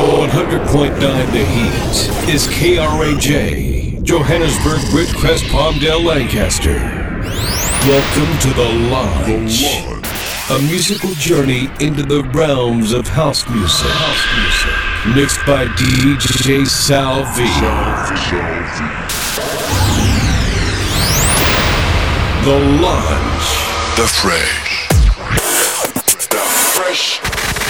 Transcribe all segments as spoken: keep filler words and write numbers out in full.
one hundred point nine The Heat is K R A J, Johannesburg, Ridgecrest, Palmdale, Lancaster. Welcome to The Lodge, a musical journey into the realms of house music. House music. Mixed by D J Sal V. The Lodge. The Fresh. The Fresh.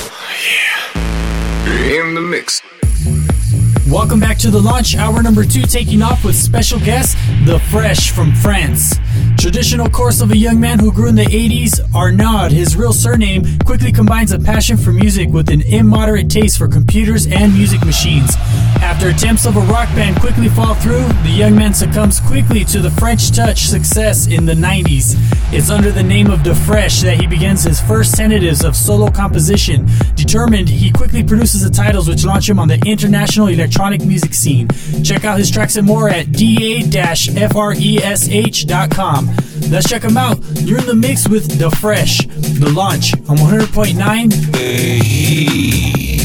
Yeah. In the mix. Welcome back to The Launch, hour number two, taking off with special guest, The Fresh from France. Traditional course of a young man who grew in the eighties, Arnaud, his real surname, quickly combines a passion for music with an immoderate taste for computers and music machines. After attempts of a rock band quickly fall through, the young man succumbs quickly to the French touch success in the nineties. It's under the name of The Fresh that he begins his first tentatives of solo composition. Determined, he quickly produces the titles which launch him on the international electronic music scene. Check out his tracks and more at D A fresh dot com. Let's check him out. You're in the mix with The Fresh, The Launch on one hundred point nine The Heat.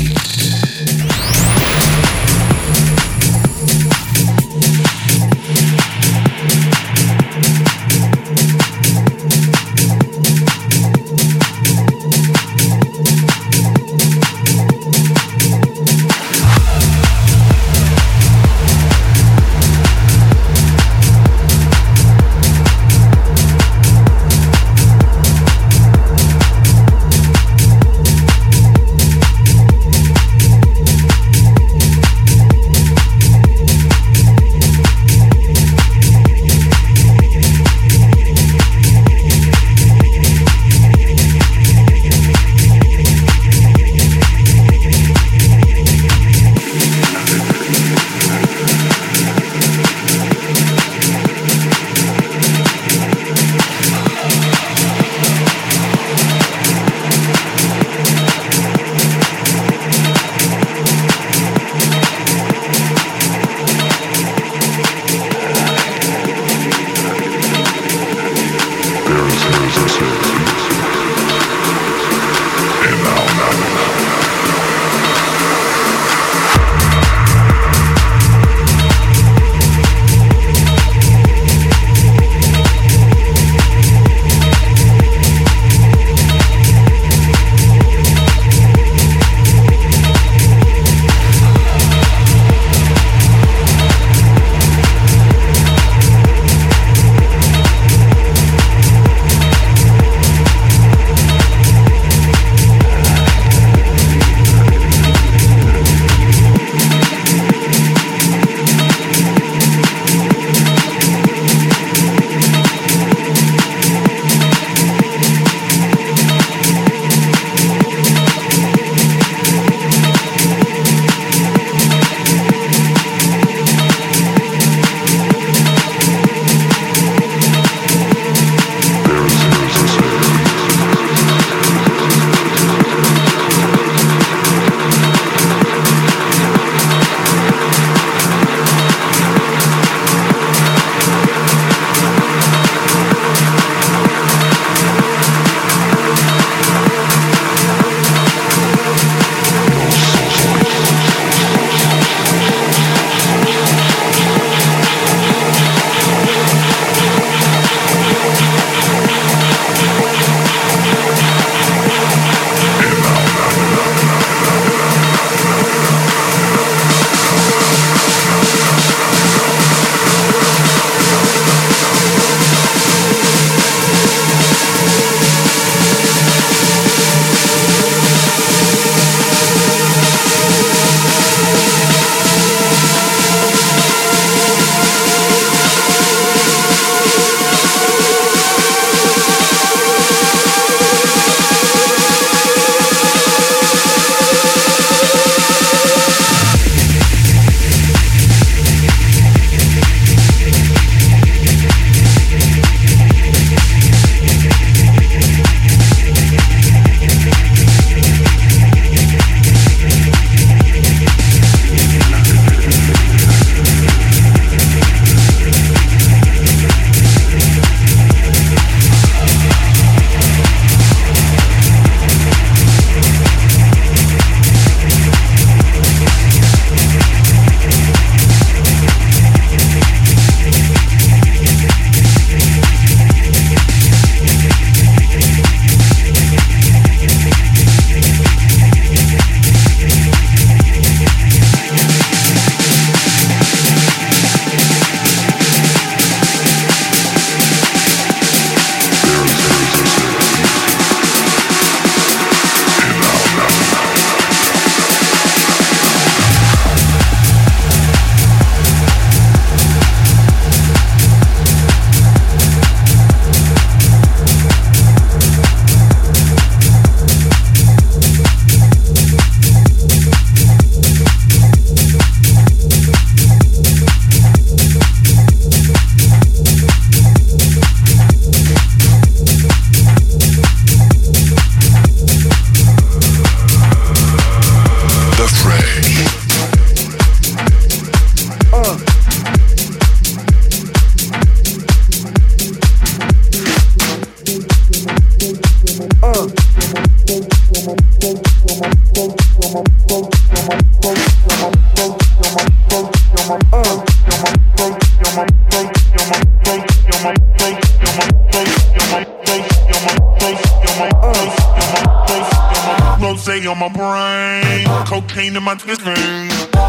Rosé on my brain, cocaine in my veins.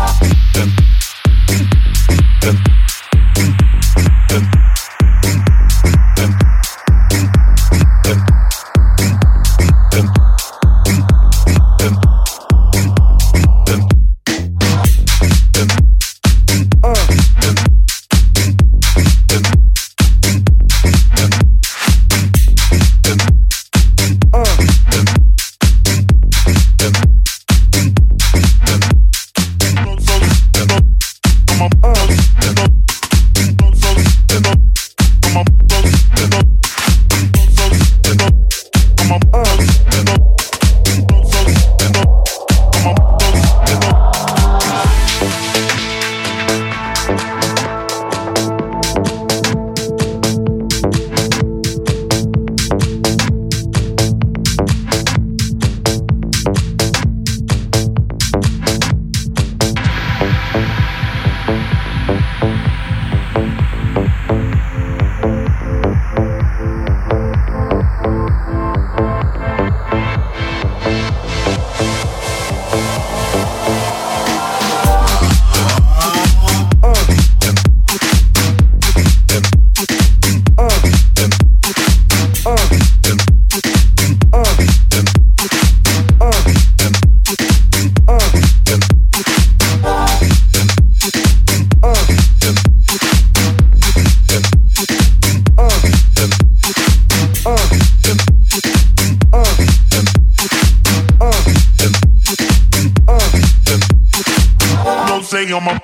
On my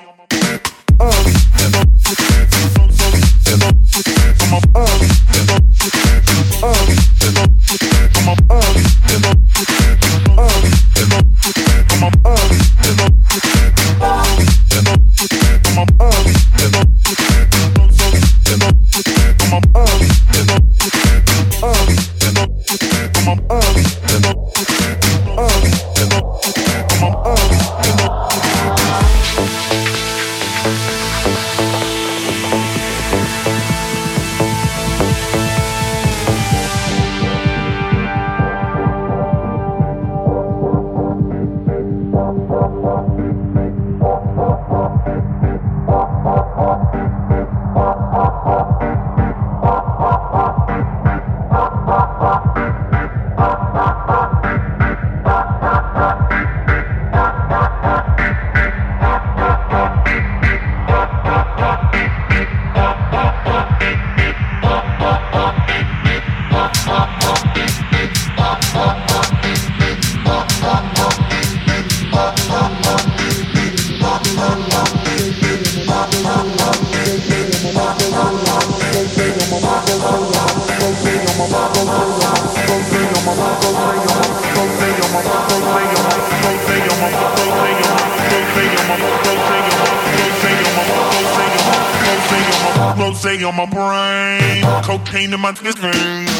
Rosé on my brain, cocaine in my veins.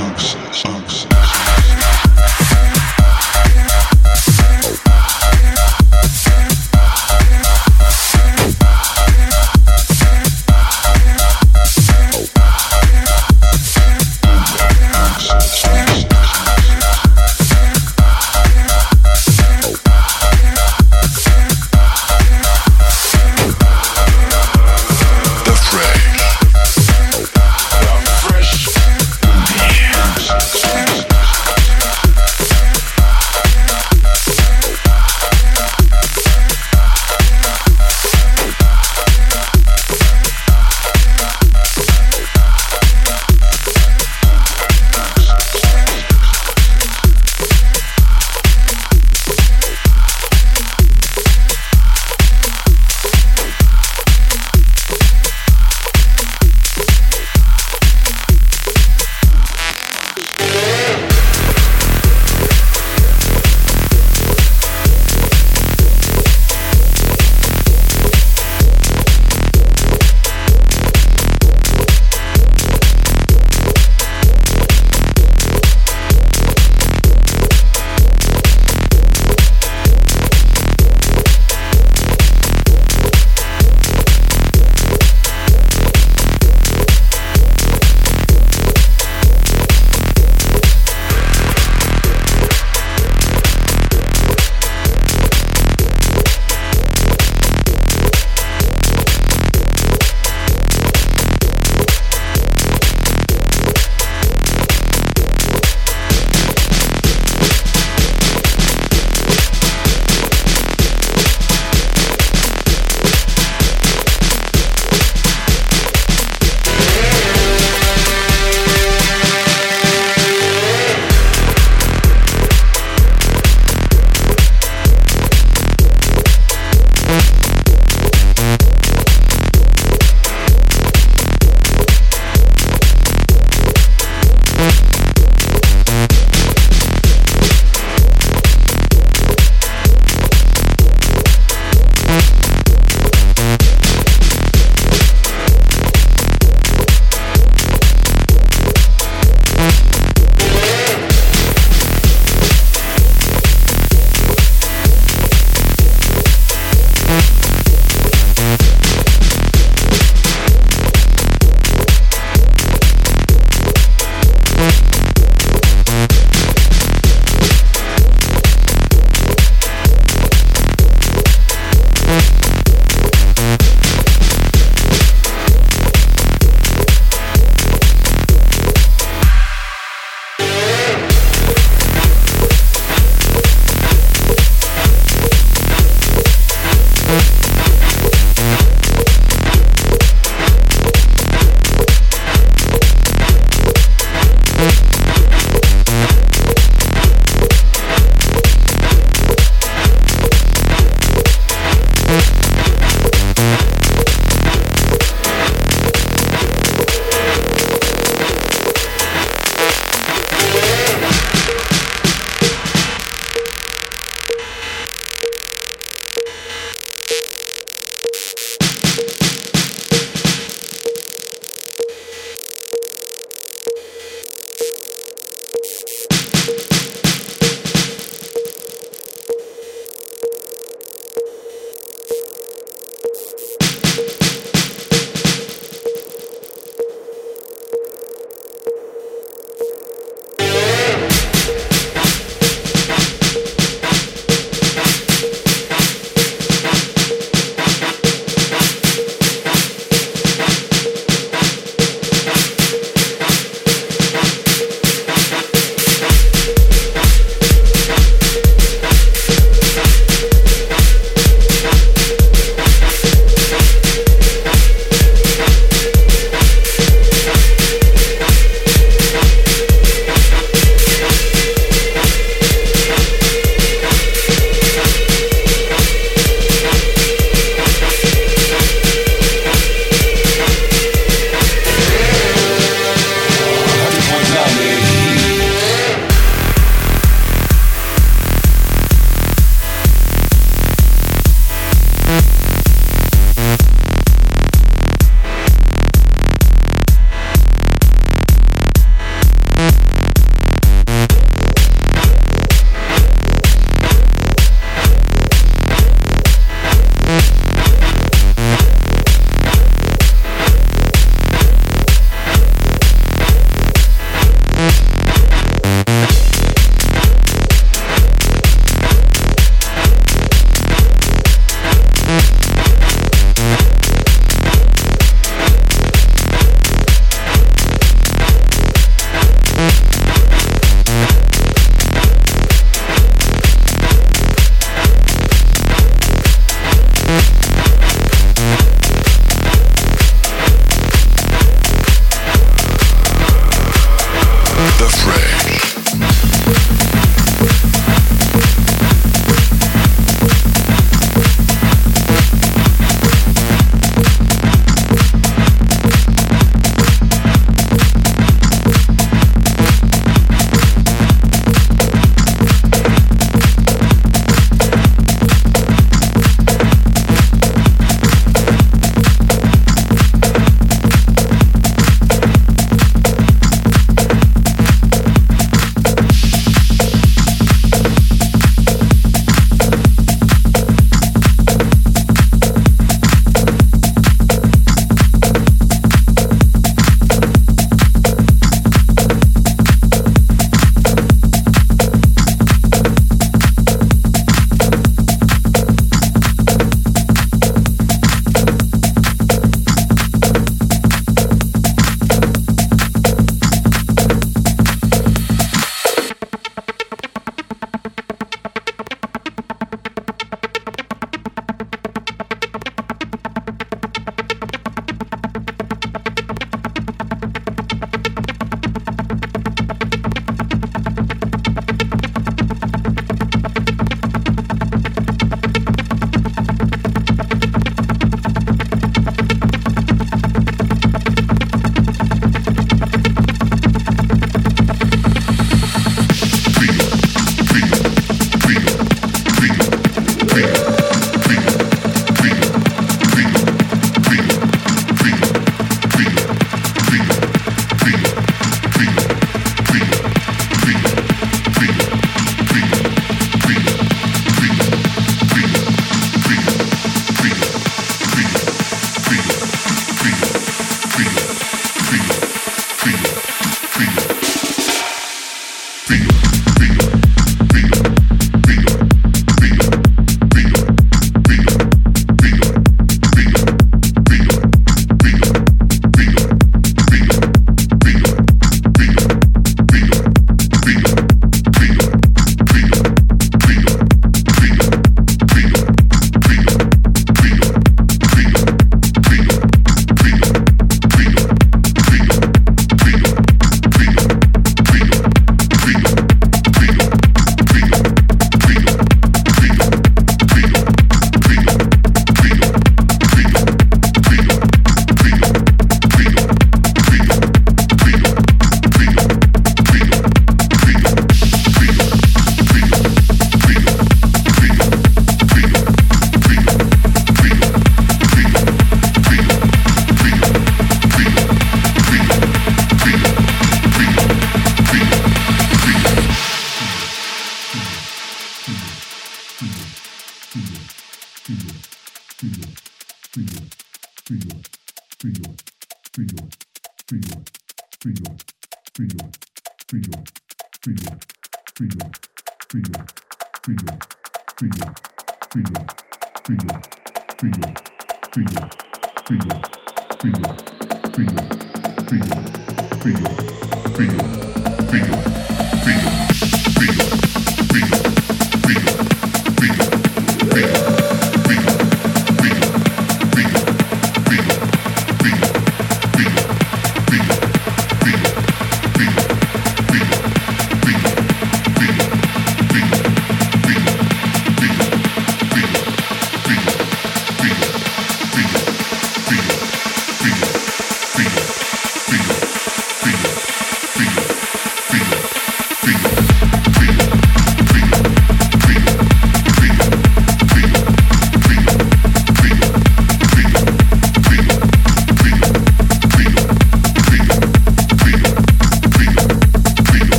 The fresh. The fresh.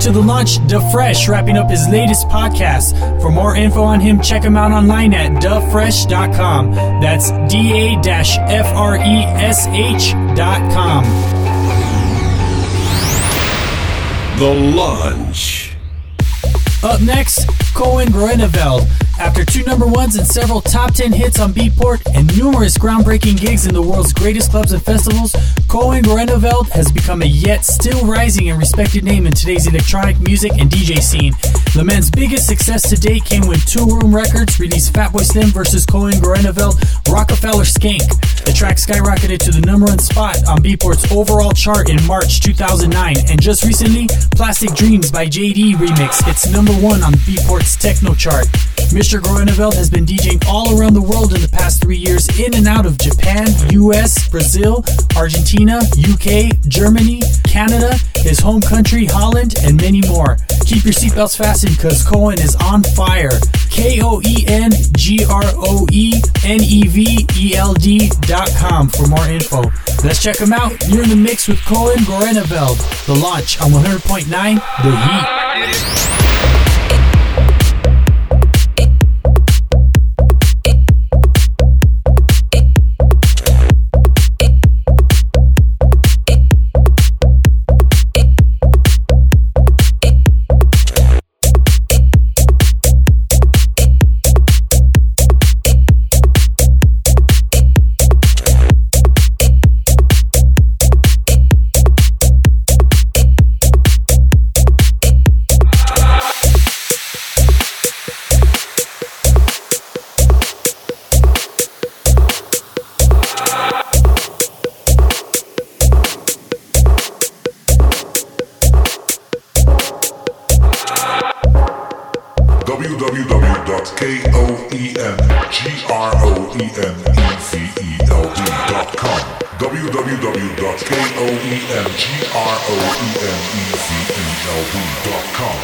to the launch, Da Fresh, wrapping up his latest podcast. For more info on him, check him out online at da fresh dot com. That's D A F R E S H dot com. The Launch. Up next, Koen Groeneveld. After two number ones and several top ten hits on Beatport and numerous groundbreaking gigs in the world's greatest clubs and festivals, Koen Groeneveld has become a yet still rising and respected name in today's electronic music and D J scene. The man's biggest success to date came when Two Room Records released Fatboy Slim versus Koen Groeneveld Rockefeller Skank. The track skyrocketed to the number one spot on Beatport's overall chart in March two thousand nine, and just recently, Plastic Dreams by J D remix hits number one on Beatport's techno chart. Mister Groeneveld has been DJing all around the world in the past three years, in and out of Japan, U S, Brazil, Argentina, U K, Germany, Canada, his home country, Holland, and many more. Keep your seatbelts fastened because Koen is on fire. K O E N G R O E N E V E L D dot com for more info. Let's check him out. You're in the mix with Koen Groeneveld. The Launch on one hundred point nine The Heat. w w w dot koengroeneveld.com w w w dot koengroeneveld dot com.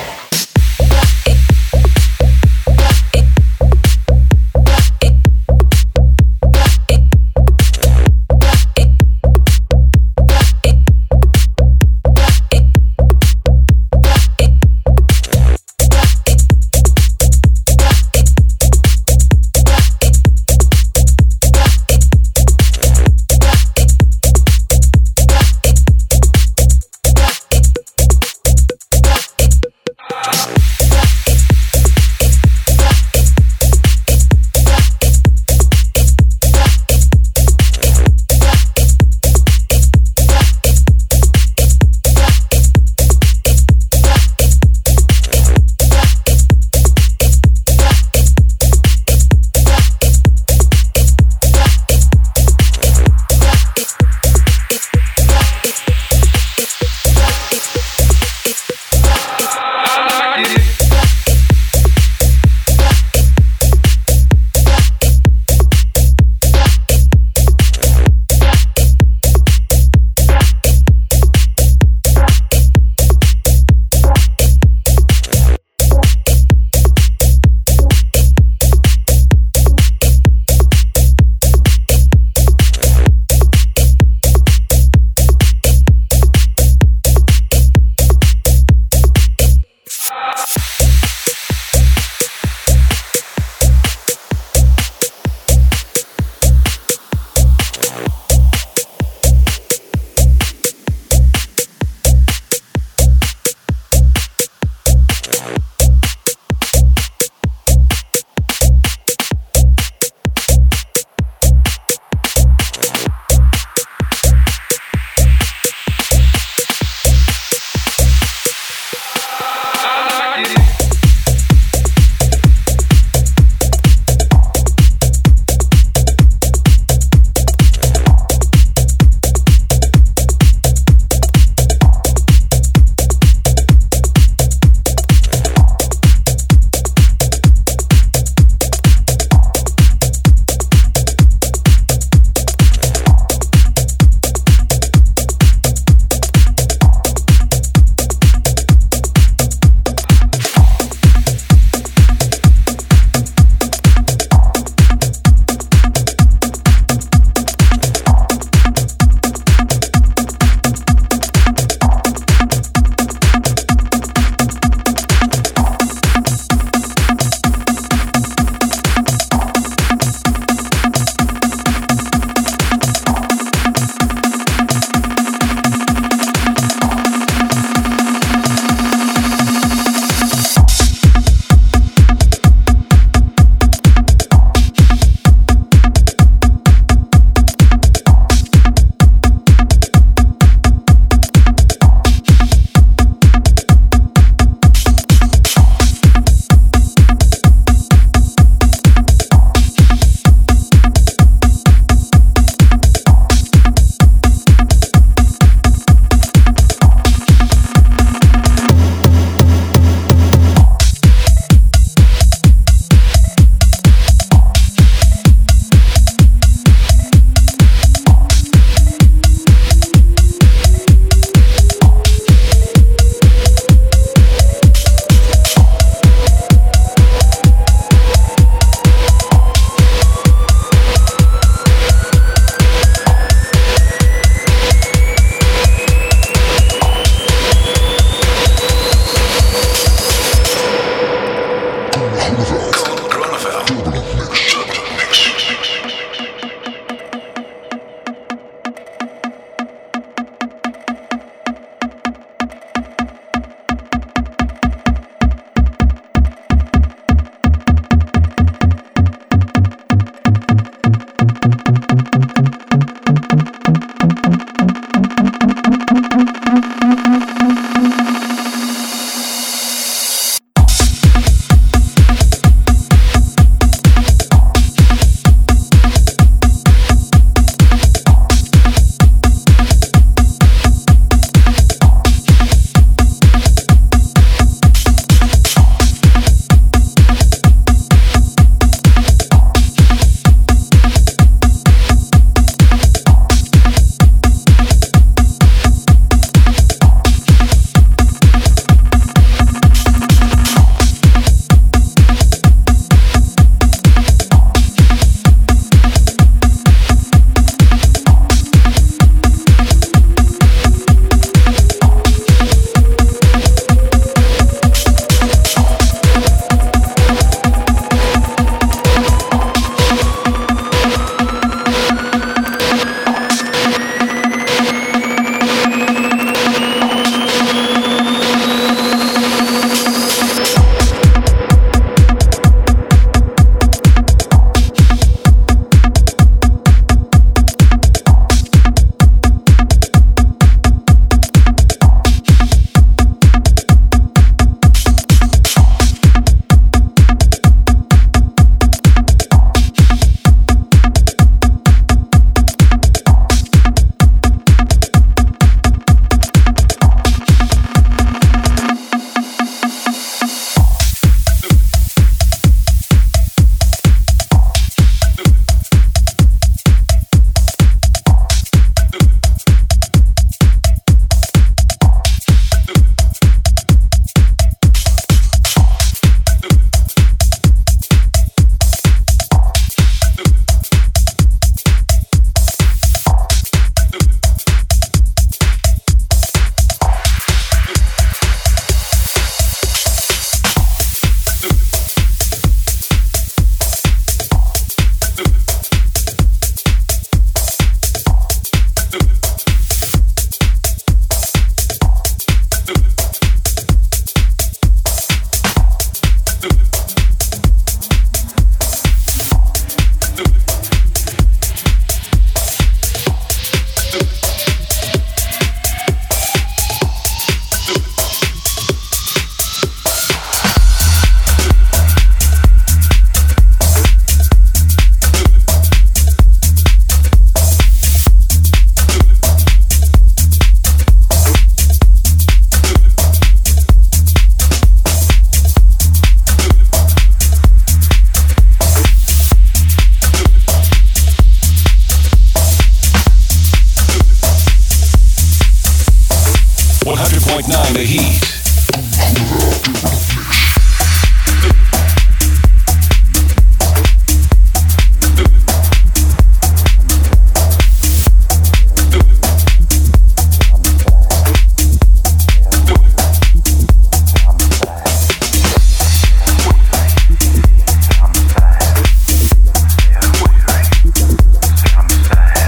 one hundred point nine The Heat.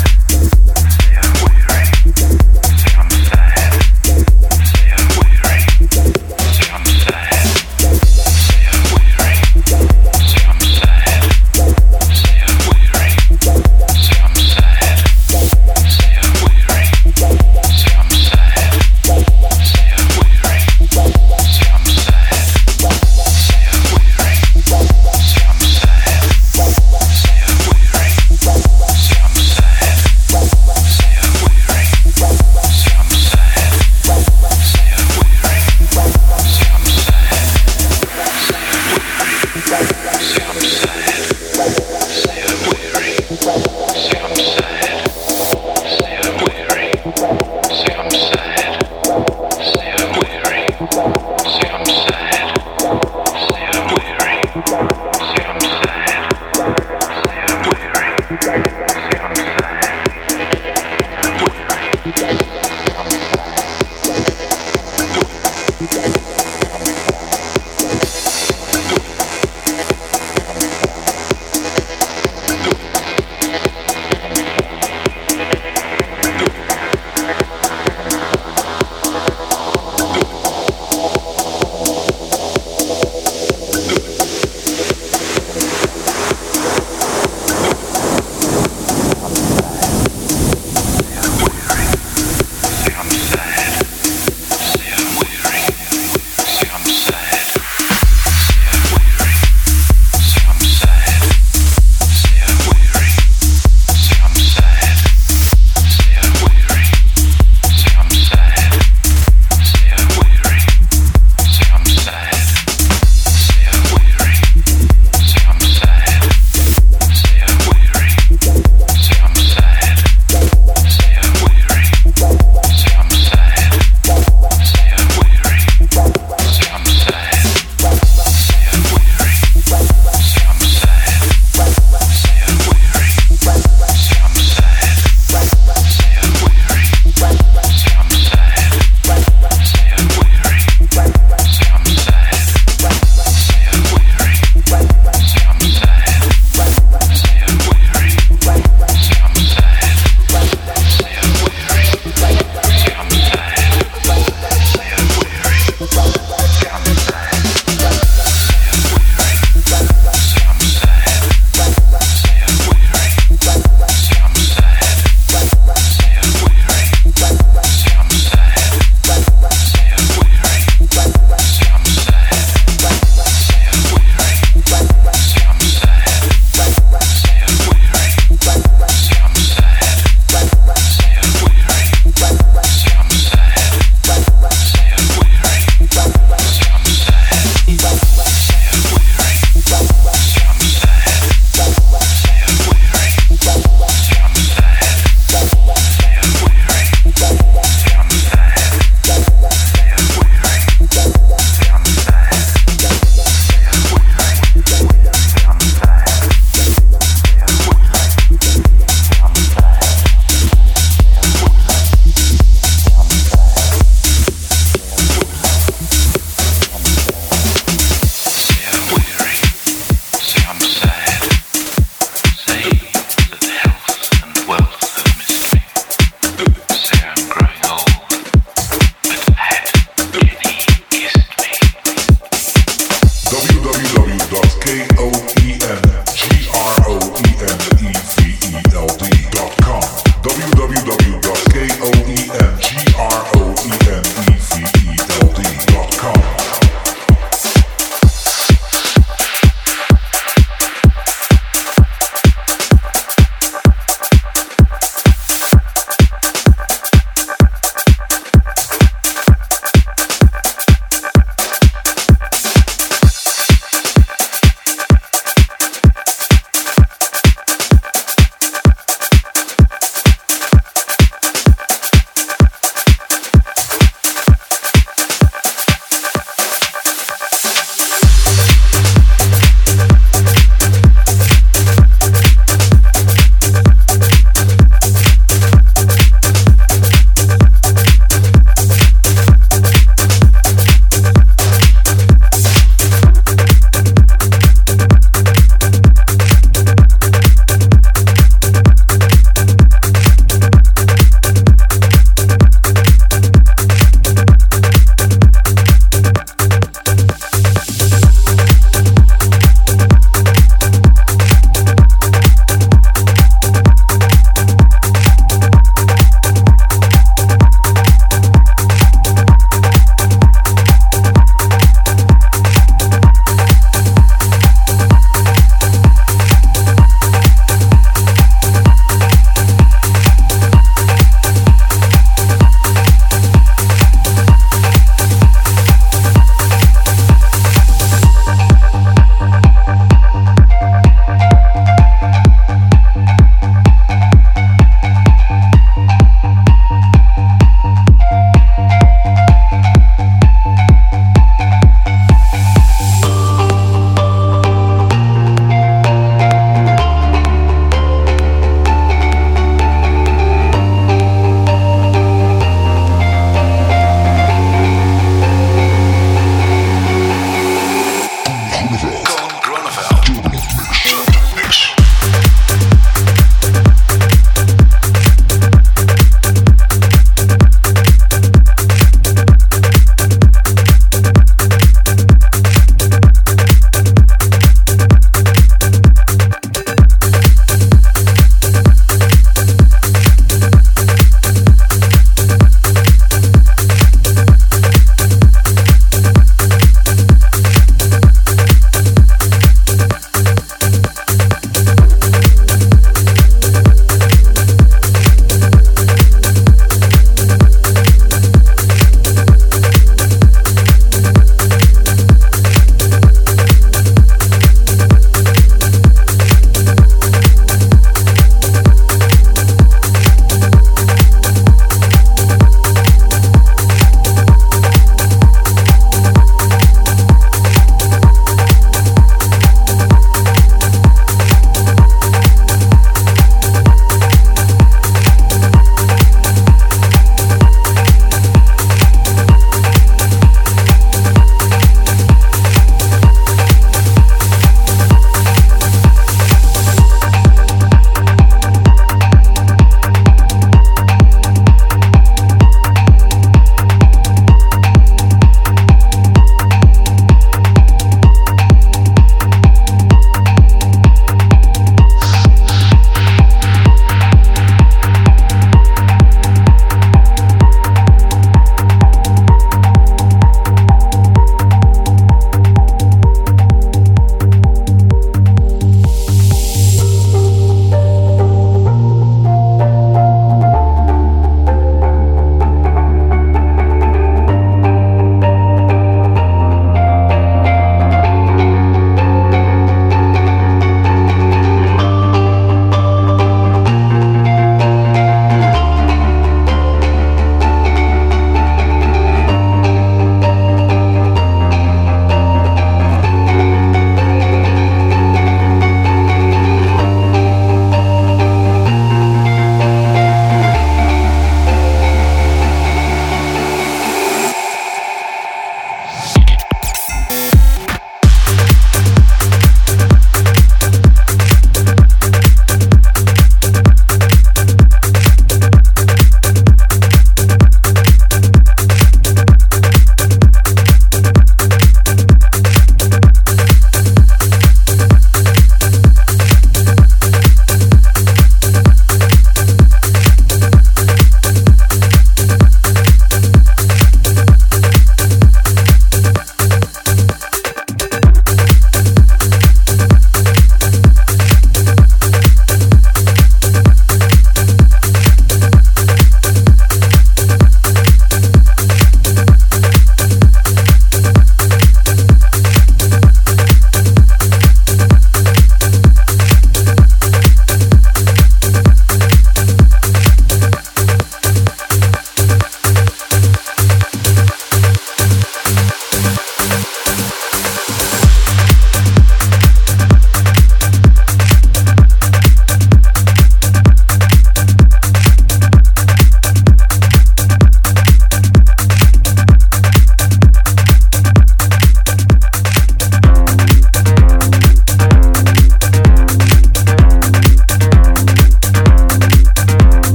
Waiting.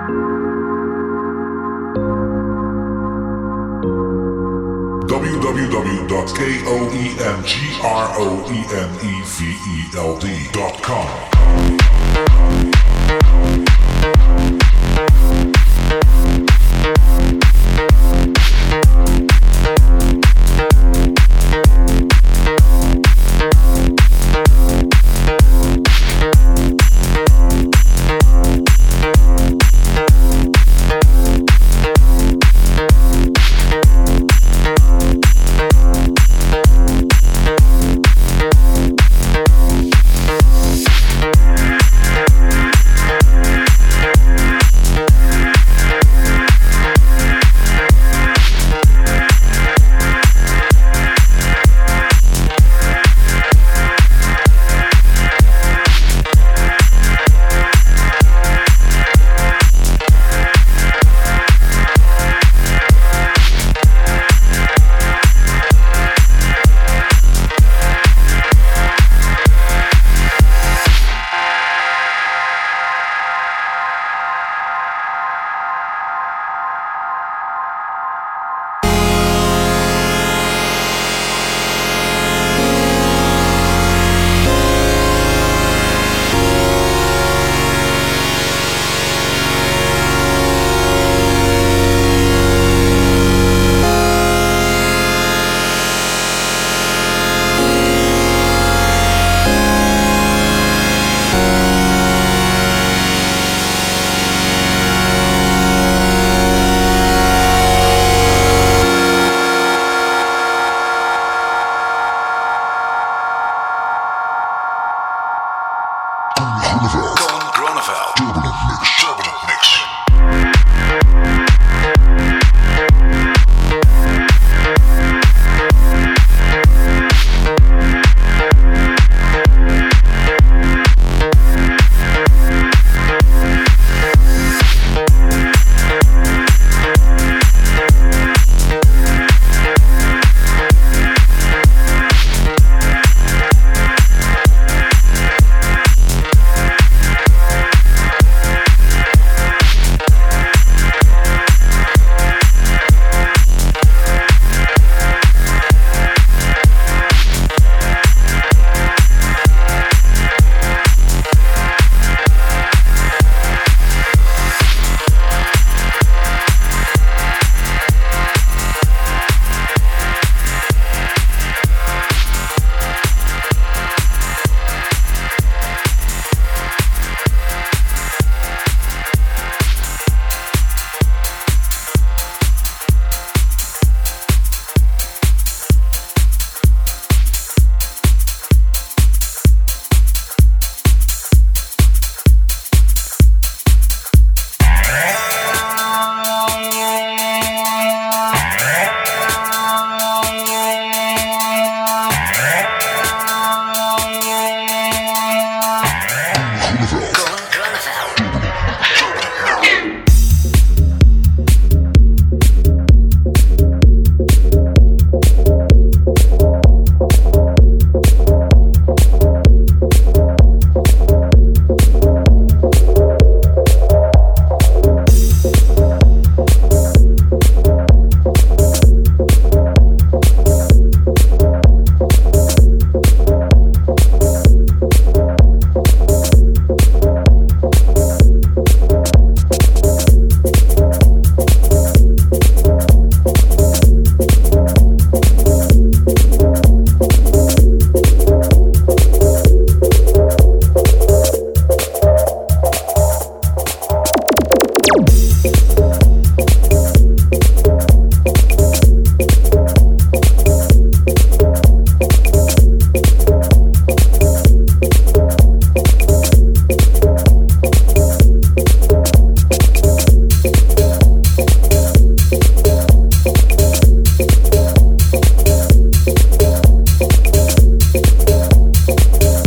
w w w dot koengroeneveld dot com.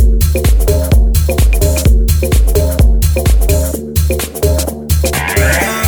Yeah.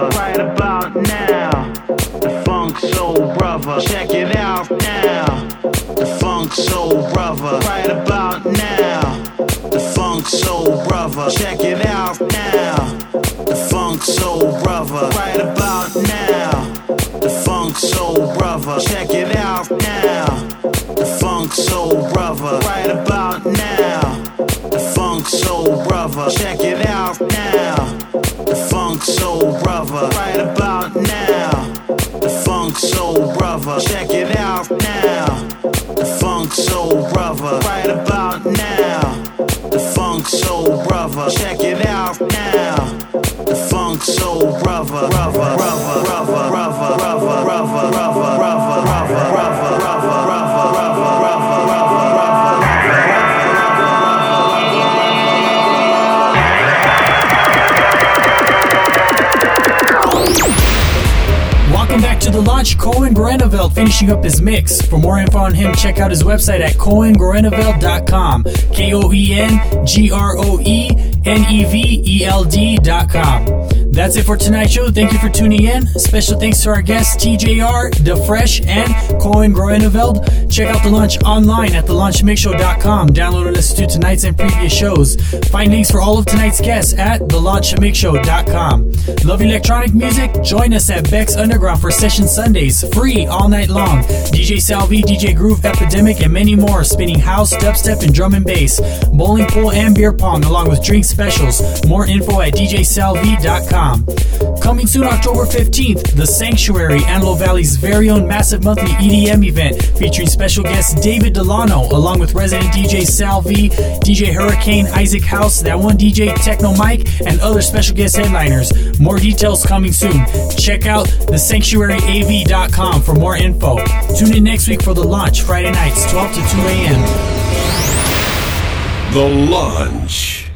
brother. Right about now, the Funk Soul Brother. Check it out now, the Funk Soul Brother. Right about now, the Funk Soul Brother. Check it out now, the Funk Soul Brother. Right about now, the Funk Soul Brother. Check it out now, the Funk Soul Brother. Right about now, the Funk Soul Brother. Check it out now, the Funk Soul Brother. Right about now, the Funk Soul Brother. Check it out now, the Funk Soul Brother. Right about now, the Funk Soul Brother. Check it out now, the Funk Soul Brother. Brother, brother, brother, brother, brother, brother, brother, brother, brother, brother, brother, Welcome back to the launch. Cohen Groeneveld finishing up his mix. For more info on him, check out his website at cohen groeneveld dot com. K O E N G R O E N E V E L D dot com. That's it for tonight's show. Thank you for tuning in. Special thanks to our guests T J R, The Fresh, and Cohen Groeneveld. Check out The Launch online at the launch mix show dot com. Download and listen to tonight's and previous shows. Find links for all of tonight's guests at the launch mix show dot com. Love electronic music? Join us at Beck's Underground for Session Sundays, free all night long. D J Salvi, D J Groove Epidemic, and many more spinning house, dubstep, and drum and bass. Bowling pool and beer pong along with drink specials. More info at d j salvi dot com. Coming soon October fifteenth, The Sanctuary, Antelope Valley's very own massive monthly E D M event featuring special guest David Delano along with resident D J Salvi, D J Hurricane, Isaac House, That One D J, Techno Mike, and other special guest headliners. More details coming soon. Check out the sanctuary a v dot com for more info. Tune in next week for The Launch, Friday nights, twelve to two a.m. The Launch.